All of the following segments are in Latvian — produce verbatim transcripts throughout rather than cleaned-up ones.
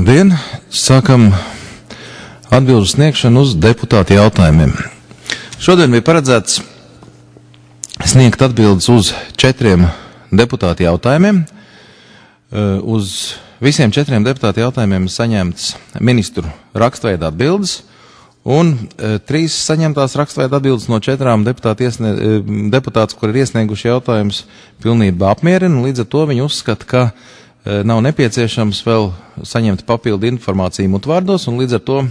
Labdien! Sākam atbilžu sniegšanu uz deputātu jautājumiem. Šodien bija paredzēts sniegt atbildes uz četriem deputātu jautājumiem. Uz visiem četriem deputātu jautājumiem saņemts ministru rakstveida atbildes, un trīs saņemtās rakstveida atbildes no četrām deputātus, kur ir iesnieguši jautājumus, pilnībā apmierina, līdz ar to viņi uzskata, ka nav nepieciešams vēl saņemt papildu informāciju mutvārdos, un līdz ar to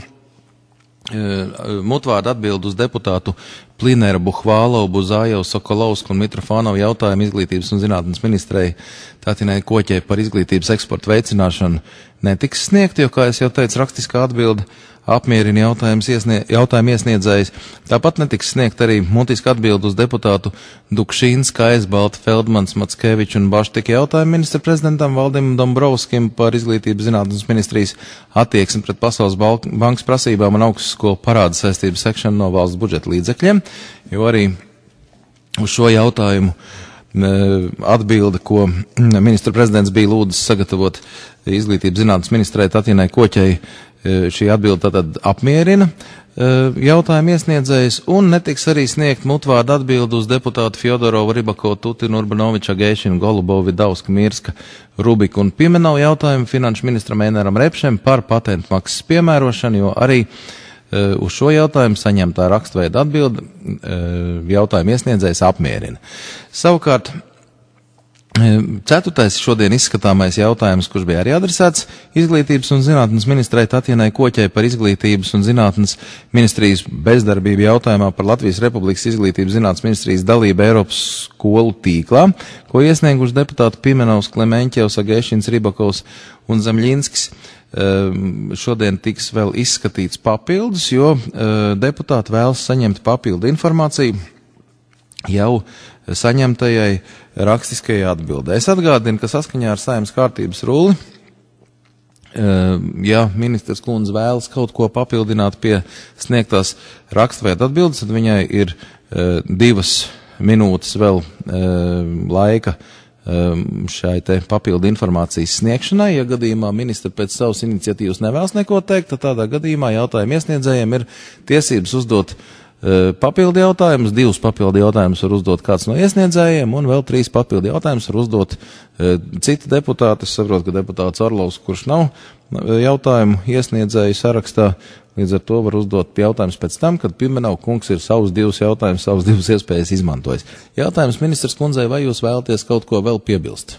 mutvārdu atbildu uz deputātu Plineru, Buhvālovu, Buzājevu, Sokolovsku un Mitrofānovu jautājumu izglītības un zinātnes ministrei Tatinai Koķei par izglītības eksportu veicināšanu netiks sniegt, jo, kā es jau teicu, rakstiskā atbilde apmierina iesnie, jautājumu iesniedzējs. Tāpat netiks sniegt arī mutiska atbilde uz deputātu Dukšīns, Kaisbalta, Feldmans, Mackeviču un Baštika jautājumu ministra prezidentam Valdim Dombrovskim par izglītības zinātnes ministrijas attieksmi pret Pasaules bankas prasībām un augstskolu parādu saistību sekšanu no valsts budžeta līdzekļiem, jo arī uz šo jautājumu atbilde, ko ministra prezidents bija lūdzis sagatavot izglītības zinātnes ministrei Tatinai Koķei, šī atbilde tātad apmierina jautājumu iesniedzējs, un netiks arī sniegt mutvārdu atbildi uz deputātu Fjodorovu, Ribakovu, Tutinu, Urbanoviča, Geišinu, Golubovu, Vidauska, Mirska, Rubiku un Pimenovu jautājumu finanšu ministram Einaram Repšem par patentu maksas piemērošanu, jo arī uz šo jautājumu saņemtā rakstveida atbilde jautājumu iesniedzējs apmierina. Savukārt, ceturtais šodien izskatāmais jautājums, kurš bija arī adresēts izglītības un zinātnes ministrei Tatinai Koķei par izglītības un zinātnes ministrijas bezdarbību jautājumā par Latvijas Republikas izglītības zinātnes ministrijas dalību Eiropas skolu tīklā, ko iesnieguši deputāti Pimenovs, Klemeņķevs, Agēšins, Ribakovs un Zemļinskis. Šodien tiks vēl izskatīts papildus, jo deputāti vēlas saņemt papildu informāciju jau saņemtajai rakstiskajai atbildē. Es atgādinu, ka saskaņā ar Saeimas kārtības rulli, ja ministrs kundze vēlas kaut ko papildināt pie sniegtās rakstveida atbildes, tad viņai ir divas minūtes vēl laika šai te papildu informācijas sniegšanai. Ja gadījumā ministra pēc savas iniciatīvas nevēlas neko teikt, tad tādā gadījumā jautājumu iesniedzējiem ir tiesības uzdot papildu jautājumus, divus papildu jautājumus var uzdot kāds no iesniedzējiem, un vēl trīs papildu jautājumus var uzdot citi deputāti. Es saprotu, ka deputāts Orlovs, kurš nav jautājumu iesniedzēju sarakstā, līdz ar to var uzdot jautājumus pēc tam, kad Pimenov kungs ir savus divus jautājumus, savus divus iespējas izmantojis. Jautājums ministrs kundzei, vai jūs vēlaties kaut ko vēl piebilst?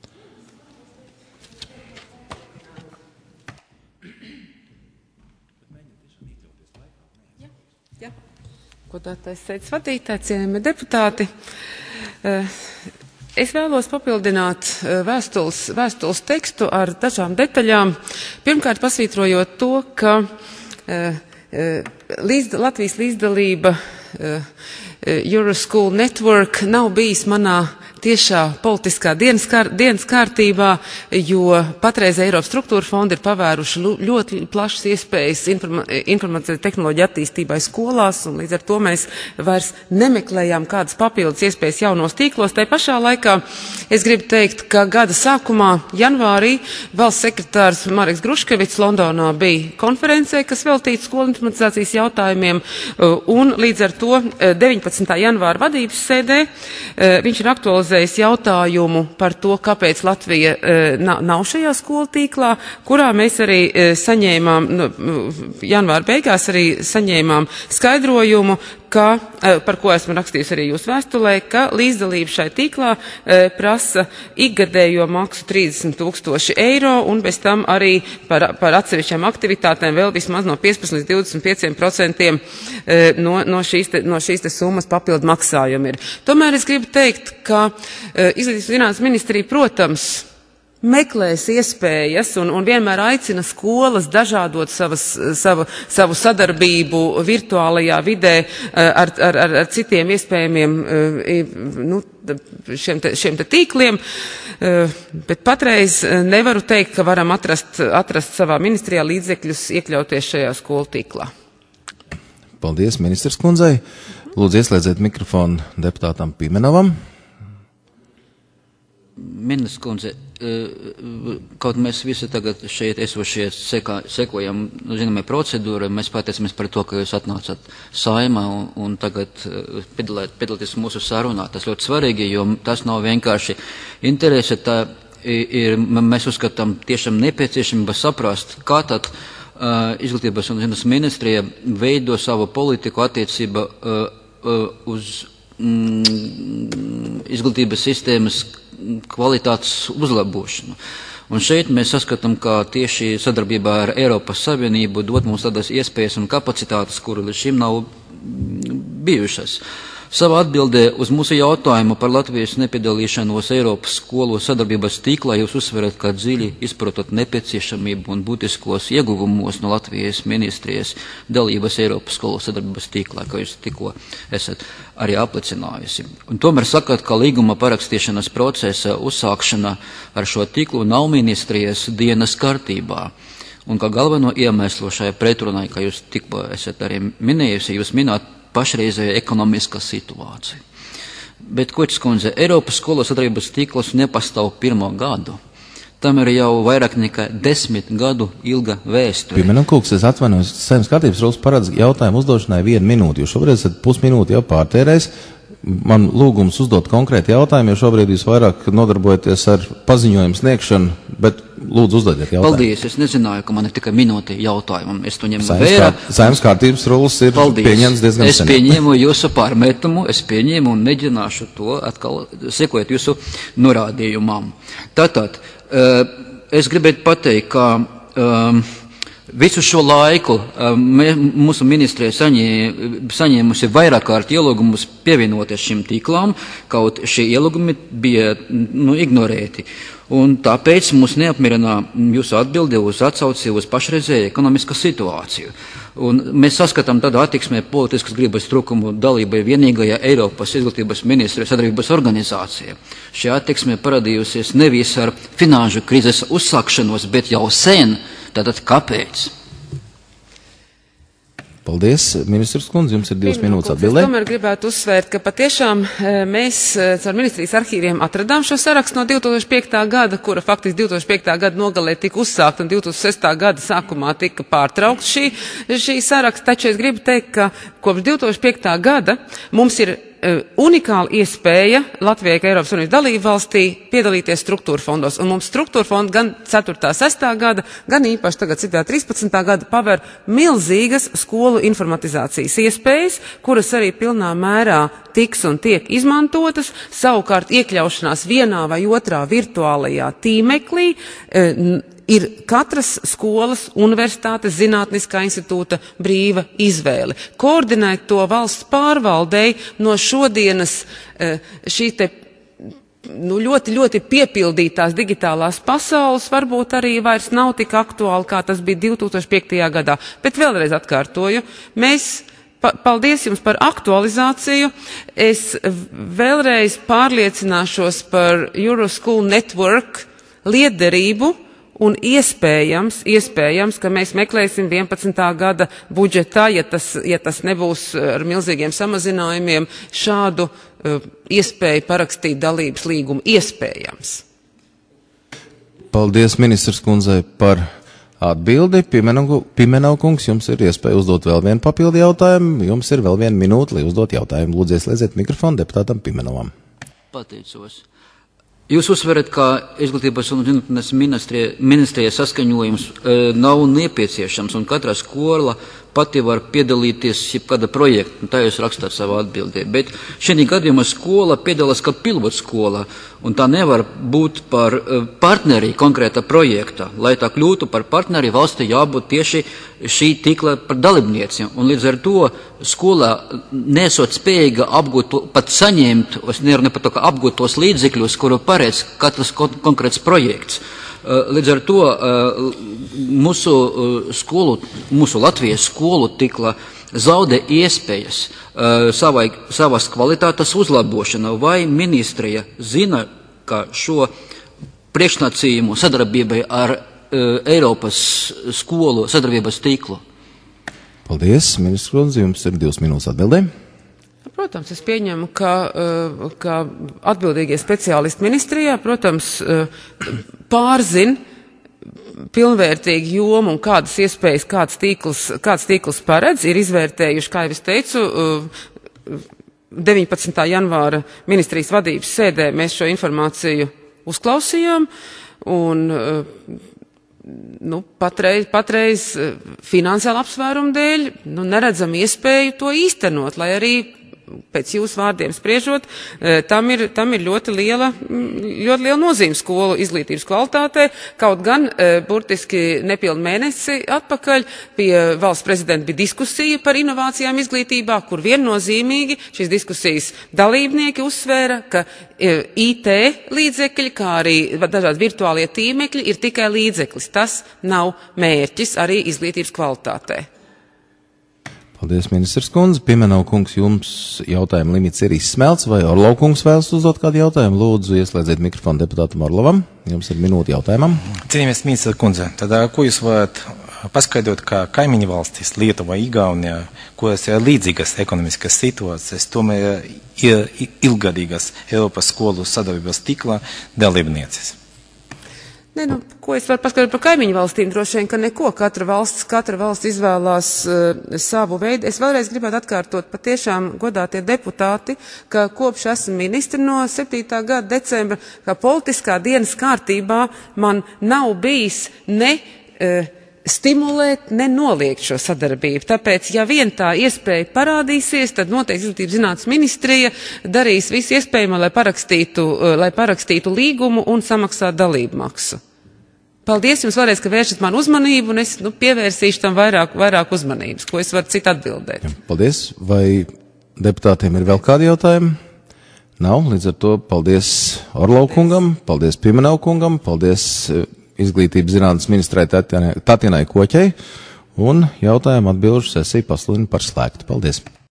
Godātais sēdes vadītāji, cienījamie deputāti, es vēlos papildināt vēstules, vēstules tekstu ar dažām detaļām. Pirmkārt, pasvītrojot to, ka līdz, Latvijas līdzdalība Euroschool Network nav bijis manā tiešā politiskā dienas, kār, dienas kārtībā, jo patreiz Eiropas struktūra fondi ir pavēruši ļoti plašas iespējas informa, informācijas tehnoloģiju attīstībai skolās, un līdz ar to mēs vairs nemeklējām kādas papildus iespējas jaunos tīklos. Tai pašā laikā es gribu teikt, ka gada sākumā, janvārī, valsts sekretārs Mareks Gruškevits Londonā bija konferencē, kas veltīta skolu informatizācijas jautājumiem, un līdz ar to deviņpadsmitā janvāra vadības sēdē viņš ir aktualizējis jautājumu par to, kāpēc Latvija e, nav šajā skolu tīklā, kurā mēs arī e, saņēmām, nu, janvāra beigās arī saņēmām skaidrojumu, ka, e, par ko esmu rakstījusi arī jūsu vēstulē, ka līdzdalība šai tīklā e, prasa ikgadējo maksu trīsdesmit tūkstoši eiro, un bez tam arī par, par atsevišķām aktivitātēm vēl vismaz no piecpadsmit līdz divdesmit pieciem procentiem e, no, no, šīs te, no šīs te summas papildu maksājumi ir. Tomēr es gribu teikt, ka Izglītības zinātnes ministrija, protams, meklēs iespējas un, un vienmēr aicina skolas dažādot savas, savu, savu sadarbību virtuālajā vidē ar, ar, ar, ar citiem iespējamiem nu, šiem, te, šiem te tīkliem, bet patreiz nevaru teikt, ka varam atrast, atrast savā ministrijā līdzekļus iekļauties šajā skolu tīklā. Paldies, ministrs kundzei. Lūdzu, ieslēdziet mikrofonu deputātam Pimenovam. Ministres kundze, kaut mēs visi tagad šeit esošie sekā, sekojam zināmai procedūrai, mēs pateicamies par to, ka jūs atnācat Saimā un, un tagad piedalēt, piedalīties mūsu sarunā. Tas ļoti svarīgi, jo tas nav vienkārši interese, tā ir, mēs uzskatām tiešām nepieciešamība saprast, kā tad uh, izglītības un zinātnes ministrija veido savu politiku attiecība uh, uh, uz mm, izglītības sistēmas kvalitātes uzlabošanu. Un šeit mēs saskatām, ka tieši sadarbībā ar Eiropas Savienību dot mums tādas iespējas un kapacitātes, kuru līdz šim nav bijušas. Savā atbildē uz mūsu jautājumu par Latvijas nepiedalīšanos Eiropas skolu sadarbības tīklā jūs uzsverat, ka dziļi izprotat nepieciešamību un būtiskos ieguvumos no Latvijas ministrijas dalības Eiropas skolu sadarbības tīklā, ka jūs tikko esat arī apliecinājusi. Un tomēr sakat, ka līguma parakstīšanas procesa uzsākšana ar šo tīklu nav ministrijas dienas kārtībā. Un kā galveno iemeslu šajā pretrunai, kā jūs tikko esat arī minējusi, jūs minēt pašreizēja ekonomiskā situācija. Bet, Kočs kundze, Eiropas skolu sadarbības tīkls nepastāv pirmo gadu. Tam ir jau vairāk nekā desmit gadu ilga vēsture. Piemēram, Kungs, es atvainojos, Saeimas kārtības rules paredz jautājumu uzdošanai vienu minūti, jo šobrīd esat pusminūti jau pārtērējis. Man lūgums uzdot konkrēti jautājumu, jo šobrīd jūs vairāk nodarbojaties ar paziņojumu sniegšanu, bet lūdzu uzdodiet jautājumu. Paldies, es nezināju, ka man ir tikai minūte jautājumu. Es to ņemu vērā. Saeimas kārtības rules ir Paldies. Pieņemts diezgan es sen. Es pieņēmu jūsu pārmetumu, es pieņēmu un mēģināšu to atkal sekot jūsu norādījumam. Tātad, uh, es gribētu pateikt, ka um, visu šo laiku mē, mūsu ministrija saņē, saņēmusi vairāk kārt ielūgumus pievienoties šim tīklām, kaut šie ielūgumi bija nu, ignorēti. Un tāpēc mūs neapmierina jūsu atbildi uz atsauci uz pašreizēju ekonomisko situāciju. Un mēs saskatām tādu attieksmē politiskas gribas trūkumu dalībai vienīgajā Eiropas izglītības ministrijas sadarbības organizācija. Šī attieksme parādījusies nevis ar finanšu krīzes uzsākšanos, bet jau sen. Tātad kāpēc? Paldies, ministrs kundze, jums ir divas minūtes atbildēt. Es tomēr gribētu uzsvērt, ka patiešām mēs caur ministrijas arhīviem atradām šo sarakstu no divi tūkstoši piektā gada, kura faktiski divi tūkstoši piektā gada nogalē tika uzsākt un divi tūkstoši sestā gada sākumā tika pārtraukts šī, šī saraksta. Taču es gribu teikt, ka kopš divi tūkstoši piektā gada mums ir unikāla iespēja Latvijai, kā Eiropas Savienības dalību valstī, piedalīties struktūra fondos. Un mums struktūra fondi gan ceturtā, sestā gada, gan īpaši tagad citā trīspadsmitā gada paver milzīgas skolu informatizācijas iespējas, kuras arī pilnā mērā tiks un tiek izmantotas, savukārt iekļaušanās vienā vai otrā virtuālajā tīmeklī, ir katras skolas, universitātes, zinātniskā institūta brīva izvēle. Koordinēt to valsts pārvaldei no šodienas šī te nu, ļoti, ļoti piepildītās digitālās pasaules varbūt arī vairs nav tik aktuāli, kā tas bija divi tūkstoši piektajā gadā. Bet vēlreiz atkārtoju, mēs paldies jums par aktualizāciju. Es vēlreiz pārliecināšos par Euroschool Network liederību. Un iespējams, iespējams, ka mēs meklēsim vienpadsmitā gada budžetā, ja tas, ja tas nebūs ar milzīgiem samazinājumiem, šādu uh, iespēju parakstīt dalības līgumu. Iespējams. Paldies ministrs kundzei par atbildi. Pimenov kungs, jums ir iespēja uzdot vēl vienu papildu jautājumu. Jums ir vēl viena minūte, lai uzdot jautājumu. Lūdzu, ieslēdziet mikrofonu deputātam Pimenovam. Pateicos. Jūs uzsverat, ka izglītības un zinātnes ministrija saskaņojums e, nav nepieciešams un katra skola pati var piedalīties jebkāda projekta, tā jūs rakstāt savā atbildē. Bet šī gadījumā skola piedalās kā pilotskola, un tā nevar būt par partneri konkrēta projekta. Lai tā kļūtu par partneri, valstī jābūt tieši šī tīkla par dalībnieciem. Un līdz ar to skolā nesot spējīga apgūt, pat saņemt, es nerunāju par to, ka apgūt tos līdzekļus, kuru paredz katrs konkrēts projekts. Līdz ar to mūsu skolu, mūsu Latvijas skolu tīkla zaudē iespējas savai, savas kvalitātes uzlabošana. Vai ministrija zina, ka šo priekšnacījumu sadarbībai ar Eiropas skolu sadarbības tīklu? Paldies, ministrs kundze, jums ir divas minūtes atbildēm. Protams, es pieņemu, ka, ka atbildīgie speciālisti ministrijā, protams, pārzin pilnvērtīgi jomu un kādas iespējas, kāds tīkls, kāds tīkls paredz, ir izvērtējuši, kā jau es teicu, deviņpadsmitā janvāra ministrijas vadības sēdē mēs šo informāciju uzklausījām un nu, patreiz, patreiz finansiāla apsvērumu dēļ nu, neredzam iespēju to īstenot, lai arī pēc jūsu vārdiem spriežot, tam ir, tam ir ļoti liela, ļoti liela nozīme skolu izglītības kvalitātē, kaut gan burtiski nepilnu mēnesi atpakaļ pie valsts prezidenta bija diskusija par inovācijām izglītībā, kur viennozīmīgi šīs diskusijas dalībnieki uzsvēra, ka I T līdzekļi, kā arī dažādi virtuālie tīmekļi ir tikai līdzeklis. Tas nav mērķis arī izglītības kvalitātē. Paldies, ministrs kundze. Pimenov kungs, jums jautājuma limits ir izsmelts, vai Orlov kungs vēlas uzdot kādu jautājumu? Lūdzu, ieslēdziet mikrofonu deputātam Orlovam. Jums ir minūte jautājumam. Cienījamies, ministra kundze, tad ko jūs varat paskaidrot, kā kaimiņu valstis Lietuva, Igaunija, kuras ir līdzīgas ekonomiskas situācijas, tomēr ir ilgadīgas Eiropas skolu sadarbības tīkla dalībnieces? Ne, nu, ko es varu paskaidrot par kaimiņu valstīm? Droši vien, ka neko. Katra valsts, katra valsts izvēlās uh, savu veidu. Es vēlreiz gribētu atkārtot patiešām godātie deputāti, ka kopš esmu ministri no septītā gada decembra, ka politiskā dienas kārtībā man nav bijis ne uh, stimulēt, ne noliegt šo sadarbību. Tāpēc, ja vien tā iespēja parādīsies, tad noteikti Izglītības zinātnes ministrija darīs visu iespējamo, lai parakstītu, lai parakstītu līgumu un samaksātu dalību maksu. Paldies jums vēlreiz, ka vēršat man uzmanību, un es nu, pievērsīšu tam vairāk, vairāk uzmanības, ko es varu citu atbildēt. Jā, paldies. Vai deputātiem ir vēl kādi jautājumi? Nav. Līdz ar to paldies Orlov kungam, paldies Pimenov kungam, paldies Izglītības zinātnes ministrei Tatjanai Koķei, un jautājumu atbilžu sesiju pasludinu par slēgtu. Paldies!